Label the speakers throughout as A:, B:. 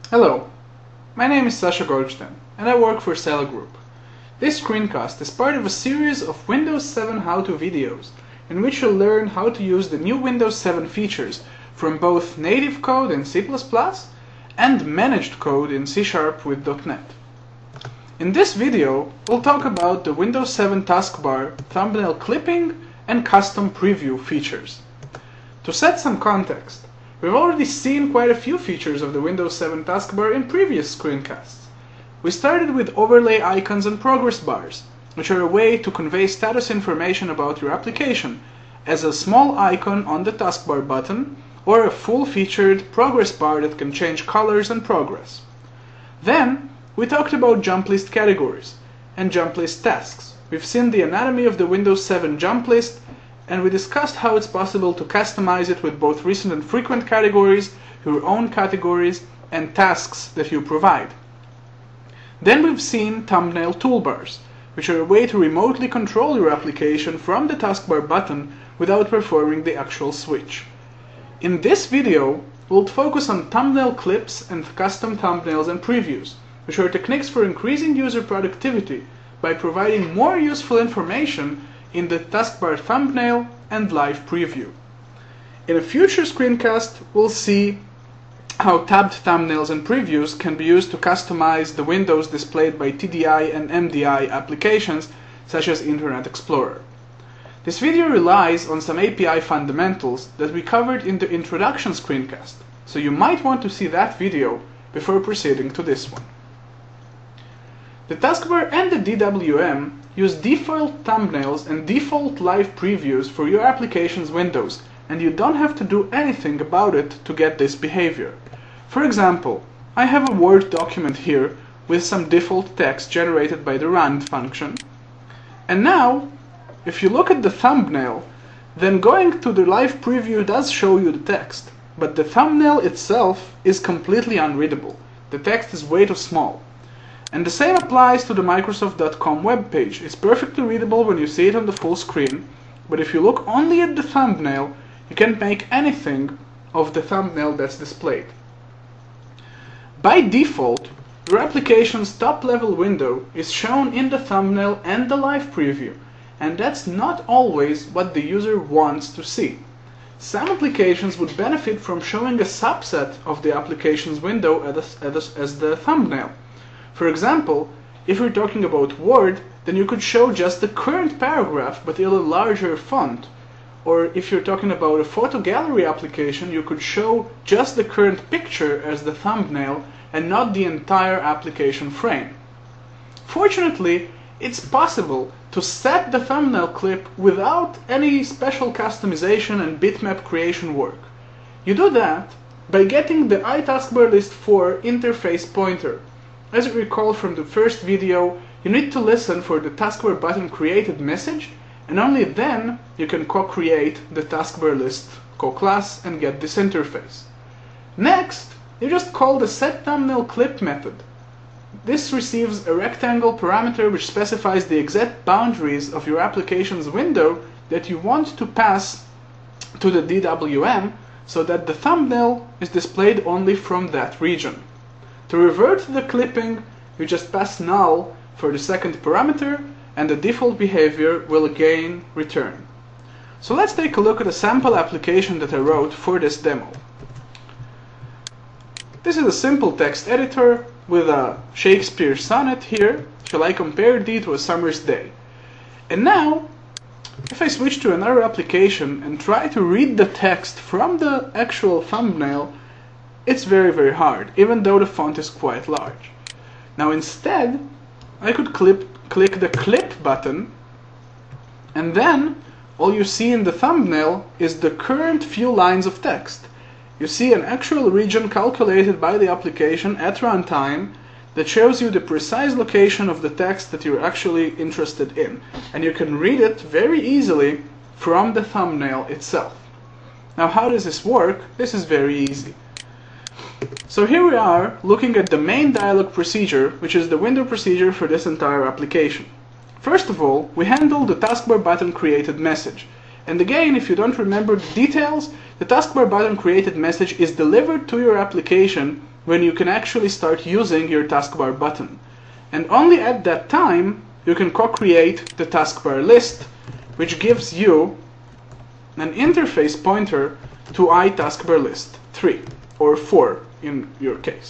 A: Hello, my name is Sasha Goldstein and I work for Sela Group. This screencast is part of a series of Windows 7 how-to videos in which you'll learn how to use the new Windows 7 features from both native code in C++ and managed code in C# with .NET. In this video, we'll talk about the Windows 7 taskbar, thumbnail clipping, and custom preview features. To set some context, we've already seen quite a few features of the Windows 7 taskbar in previous screencasts. We started with overlay icons and progress bars, which are a way to convey status information about your application as a small icon on the taskbar button or a full-featured progress bar that can change colors and progress. Then, we talked about jump list categories and jump list tasks. We've seen the anatomy of the Windows 7 jump list, and we discussed how it's possible to customize it with both recent and frequent categories, your own categories, and tasks that you provide. Then we've seen thumbnail toolbars, which are a way to remotely control your application from the taskbar button without performing the actual switch. In this video, we'll focus on thumbnail clips and custom thumbnails and previews, which are techniques for increasing user productivity by providing more useful information in the taskbar thumbnail and live preview. In a future screencast, we'll see how tabbed thumbnails and previews can be used to customize the windows displayed by TDI and MDI applications such as Internet Explorer. This video relies on some API fundamentals that we covered in the introduction screencast, so you might want to see that video before proceeding to this one. The taskbar and the DWM use default thumbnails and default live previews for your application's windows, and you don't have to do anything about it to get this behavior. For example, I have a Word document here with some default text generated by the rand function. And now, if you look at the thumbnail, then going to the live preview does show you the text, but the thumbnail itself is completely unreadable. The text is way too small. And the same applies to the Microsoft.com web page. It's perfectly readable when you see it on the full screen, but if you look only at the thumbnail, you can't make anything of the thumbnail that's displayed. By default, your application's top-level window is shown in the thumbnail and the live preview, and that's not always what the user wants to see. Some applications would benefit from showing a subset of the application's window as the thumbnail. For example, if you're talking about Word, then you could show just the current paragraph but in a larger font. Or if you're talking about a photo gallery application, you could show just the current picture as the thumbnail and not the entire application frame. Fortunately, it's possible to set the thumbnail clip without any special customization and bitmap creation work. You do that by getting the iTaskbar List 4 interface pointer. As you recall from the first video, you need to listen for the taskbar button created message, and only then you can co-create the taskbar list co-class and get this interface. Next, you just call the setThumbnailClip method. This receives a rectangle parameter which specifies the exact boundaries of your application's window that you want to pass to the DWM so that the thumbnail is displayed only from that region. To revert the clipping, you just pass null for the second parameter, and the default behavior will again return. So let's take a look at a sample application that I wrote for this demo. This is a simple text editor with a Shakespeare sonnet here. Shall I compare thee to a summer's day? And now, if I switch to another application and try to read the text from the actual thumbnail, it's very hard, even though the font is quite large. Now instead, I could click the clip button, and then all you see in the thumbnail is the current few lines of text. You see an actual region calculated by the application at runtime that shows you the precise location of the text that you're actually interested in, and you can read it very easily from the thumbnail itself. Now how does this work? This is very easy. So here we are looking at the main dialog procedure, which is the window procedure for this entire application. First of all, we handle the taskbar button created message. And again, if you don't remember the details, the taskbar button created message is delivered to your application when you can actually start using your taskbar button. And only at that time you can co-create the taskbar list, which gives you an interface pointer to iTaskbar list 3 or 4 in your case.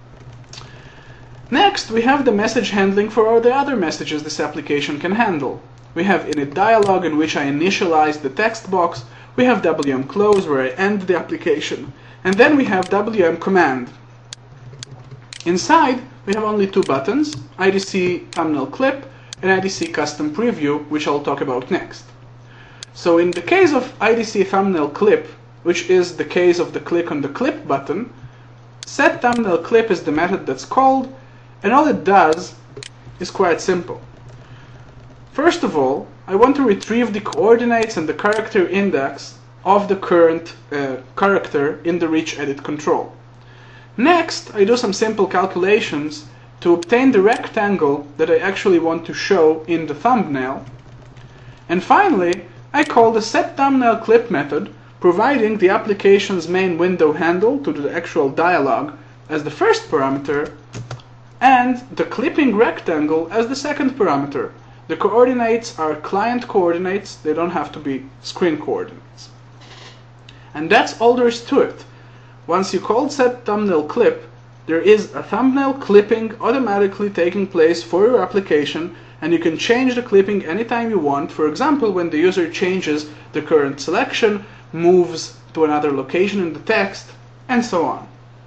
A: Next, we have the message handling for all the other messages this application can handle. We have init dialog, in which I initialize the text box. We have wm close, where I end the application. And then we have wm command. Inside, we have only two buttons, IDC thumbnail clip and IDC custom preview, which I'll talk about next. So in the case of IDC thumbnail clip, which is the case of the click on the clip button, set thumbnail clip is the method that's called, and all it does is quite simple. First of all, I want to retrieve the coordinates and the character index of the current character in the rich edit control. Next, I do some simple calculations to obtain the rectangle that I actually want to show in the thumbnail. And finally, I call the setThumbnailClip method, providing the application's main window handle to the actual dialog as the first parameter, and the clipping rectangle as the second parameter. The coordinates are client coordinates, they don't have to be screen coordinates. And that's all there is to it. Once you call setThumbnailClip, there is a thumbnail clipping automatically taking place for your application, and you can change the clipping anytime you want. For example, when the user changes the current selection, moves to another location in the text, and so on.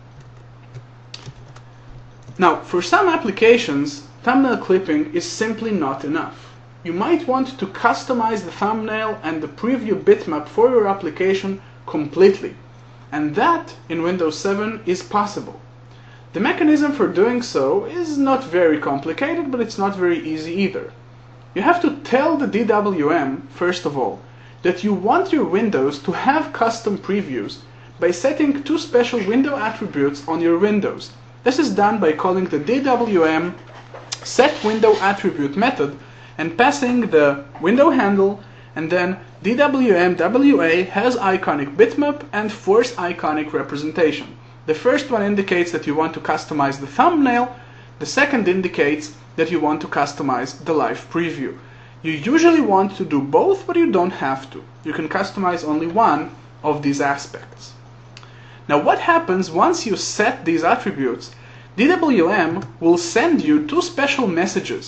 A: Now, for some applications, thumbnail clipping is simply not enough. You might want to customize the thumbnail and the preview bitmap for your application completely, and that in Windows 7 is possible. The mechanism for doing so is not very complicated, but it's not very easy either. You have to tell the DWM, first of all, that you want your windows to have custom previews by setting two special window attributes on your windows. This is done by calling the DWM setWindowAttribute method and passing the window handle, and then DWM WA has iconic bitmap and force iconic representation. The first one indicates that you want to customize the thumbnail, the second indicates that you want to customize the live preview. You usually want to do both, but you don't have to. You can customize only one of these aspects. Now, what happens once you set these attributes? DWM will send you two special messages,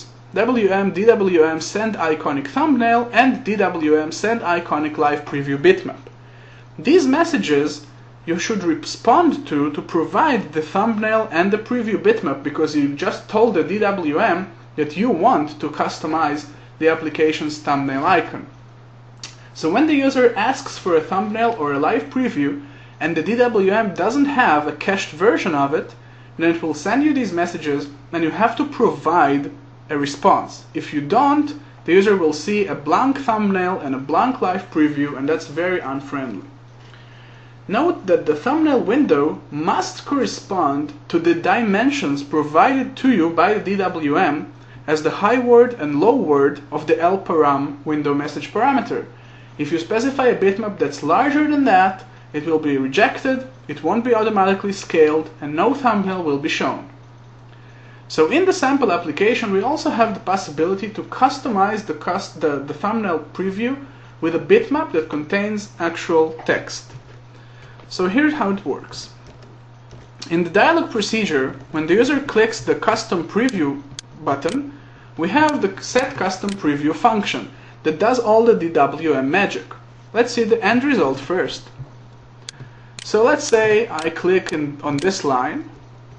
A: DWM send iconic thumbnail and DWM send iconic live preview bitmap. These messages you should respond to provide the thumbnail and the preview bitmap, because you just told the DWM that you want to customize the application's thumbnail icon. So when the user asks for a thumbnail or a live preview and the DWM doesn't have a cached version of it, then it will send you these messages and you have to provide a response. If you don't, the user will see a blank thumbnail and a blank live preview, and that's very unfriendly. Note that the thumbnail window must correspond to the dimensions provided to you by the DWM as the high word and low word of the lparam window message parameter. If you specify a bitmap that's larger than that, it will be rejected, it won't be automatically scaled, and no thumbnail will be shown. So in the sample application, we also have the possibility to customize the thumbnail preview with a bitmap that contains actual text. So here's how it works. In the dialog procedure, when the user clicks the custom preview button, we have the set custom preview function that does all the DWM magic. Let's see the end result first. So let's say I click on this line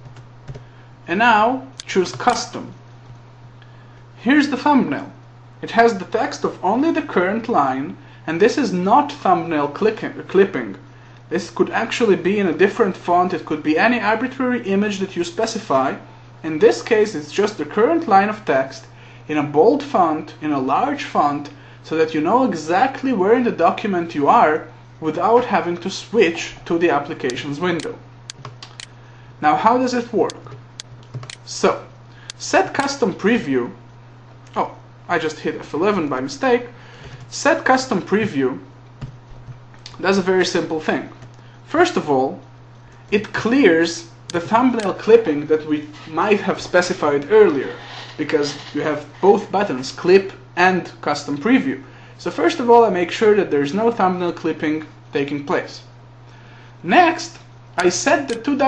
A: and now choose custom. Here's the thumbnail. It has the text of only the current line, and this is not thumbnail clipping. This could actually be in a different font, it could be any arbitrary image that you specify. In this case, it's just the current line of text in a bold font, in a large font, so that you know exactly where in the document you are without having to switch to the application's window. Now, how does it work? So, set custom preview, oh, I just hit F11 by mistake. Set custom preview does a very simple thing. First of all, it clears the thumbnail clipping that we might have specified earlier, because you have both buttons, clip and custom preview. So first of all, I make sure that there's no thumbnail clipping taking place. Next, I set the two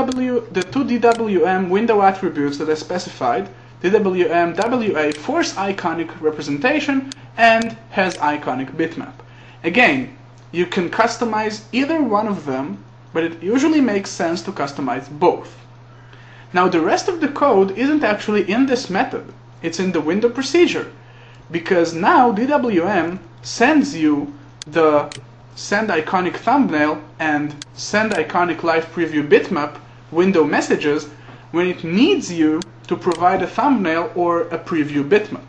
A: DWM window attributes that I specified, DWM WA force iconic representation and has iconic bitmap. Again, you can customize either one of them, but it usually makes sense to customize both. Now the rest of the code isn't actually in this method, it's in the window procedure, because now DWM sends you the send iconic thumbnail and send iconic live preview bitmap window messages when it needs you to provide a thumbnail or a preview bitmap.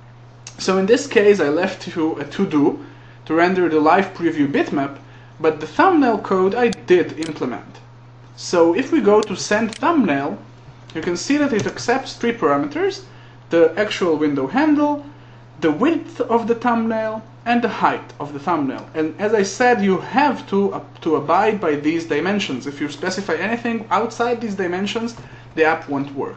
A: So in this case I left you a to-do to render the live preview bitmap, but the thumbnail code I did implement. So if we go to send thumbnail, you can see that it accepts three parameters: the actual window handle, the width of the thumbnail, and the height of the thumbnail. And as I said, you have to abide by these dimensions. If you specify anything outside these dimensions, the app won't work.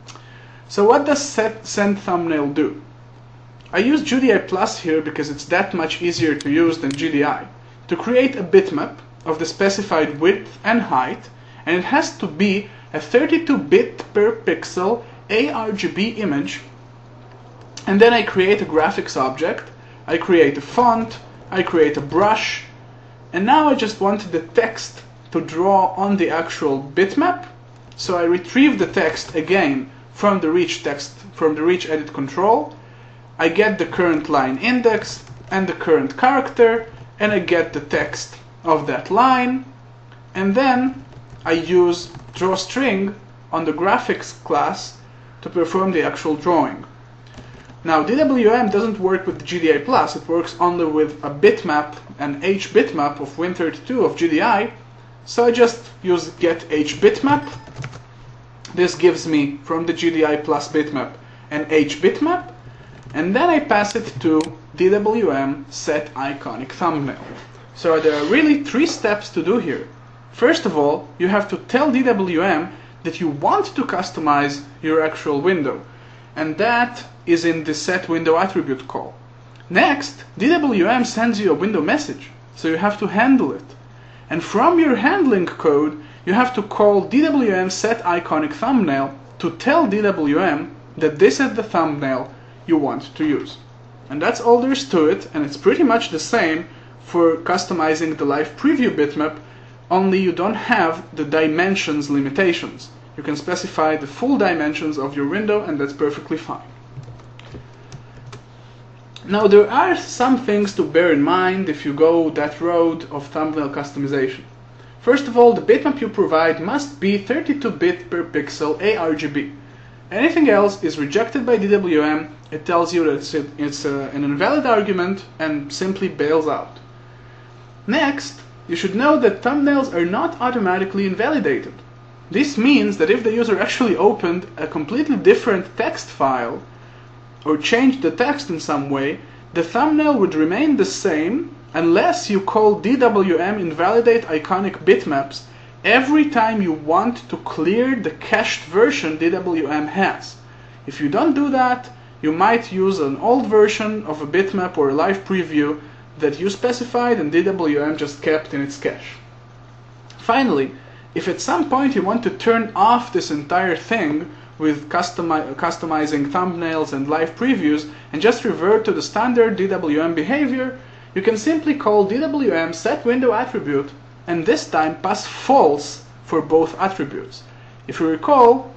A: So what does send thumbnail do? I use GDI Plus here because it's that much easier to use than GDI, to create a bitmap of the specified width and height, and it has to be a 32-bit per pixel ARGB image. And then I create a graphics object, I create a font, I create a brush, and now I just want the text to draw on the actual bitmap. So I retrieve the text again from the Reach Edit control. I get the current line index and the current character, and I get the text of that line, and then I use drawString on the graphics class to perform the actual drawing. Now DWM doesn't work with the GDI Plus, it works only with a bitmap, an H bitmap of Win32 of GDI, so I just use get H bitmap. This gives me from the GDI Plus bitmap an H bitmap, and then I pass it to DWM set iconic thumbnail. So there are really three steps to do here. First of all, you have to tell DWM that you want to customize your actual window, and that is in the set window attribute call. Next, DWM sends you a window message, so you have to handle it. And from your handling code, you have to call DWM set iconic thumbnail to tell DWM that this is the thumbnail you want to use. And that's all there is to it, and it's pretty much the same for customizing the live preview bitmap, only you don't have the dimensions limitations. You can specify the full dimensions of your window, and that's perfectly fine. Now there are some things to bear in mind if you go that road of thumbnail customization. First of all, the bitmap you provide must be 32-bit per pixel ARGB. Anything else is rejected by DWM, it tells you that it's an invalid argument and simply bails out. Next, you should know that thumbnails are not automatically invalidated. This means that if the user actually opened a completely different text file or changed the text in some way, the thumbnail would remain the same unless you call DWM invalidate iconic bitmaps every time you want to clear the cached version DWM has. If you don't do that, you might use an old version of a bitmap or a live preview that you specified and DWM just kept in its cache. Finally, if at some point you want to turn off this entire thing with customizing thumbnails and live previews and just revert to the standard DWM behavior, you can simply call DWM set window attribute and this time pass false for both attributes. If you recall,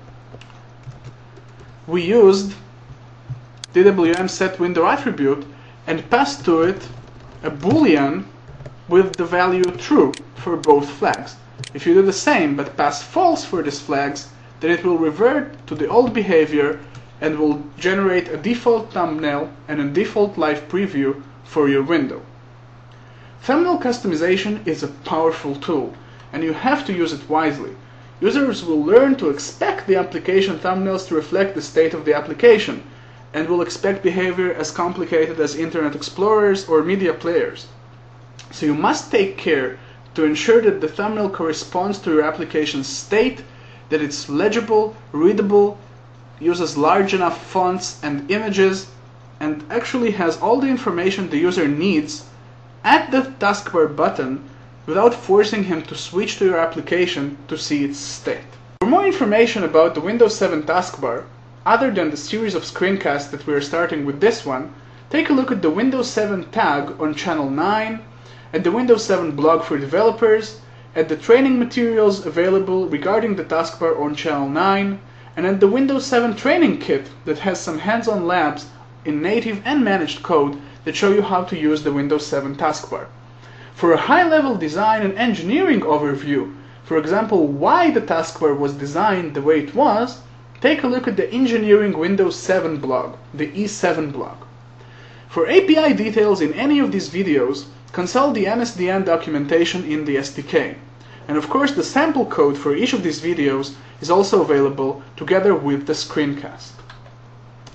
A: we used DWM set window attribute and passed to it a boolean with the value true for both flags. If you do the same but pass false for these flags, then it will revert to the old behavior and will generate a default thumbnail and a default live preview for your window. Thumbnail customization is a powerful tool, and you have to use it wisely. Users will learn to expect the application thumbnails to reflect the state of the application, and will expect behavior as complicated as Internet Explorers or media players. So you must take care to ensure that the thumbnail corresponds to your application's state, that it's legible, readable, uses large enough fonts and images, and actually has all the information the user needs at the taskbar button without forcing him to switch to your application to see its state. For more information about the Windows 7 taskbar, other than the series of screencasts that we are starting with this one, take a look at the Windows 7 tag on Channel 9, at the Windows 7 blog for developers, at the training materials available regarding the taskbar on Channel 9, and at the Windows 7 training kit that has some hands-on labs in native and managed code that show you how to use the Windows 7 taskbar. For a high-level design and engineering overview, for example why the taskbar was designed the way it was, take a look at the Engineering Windows 7 blog, the E7 blog. For API details in any of these videos, consult the MSDN documentation in the SDK. And of course the sample code for each of these videos is also available together with the screencast.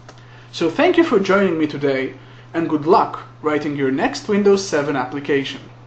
A: So thank you for joining me today, and good luck writing your next Windows 7 application.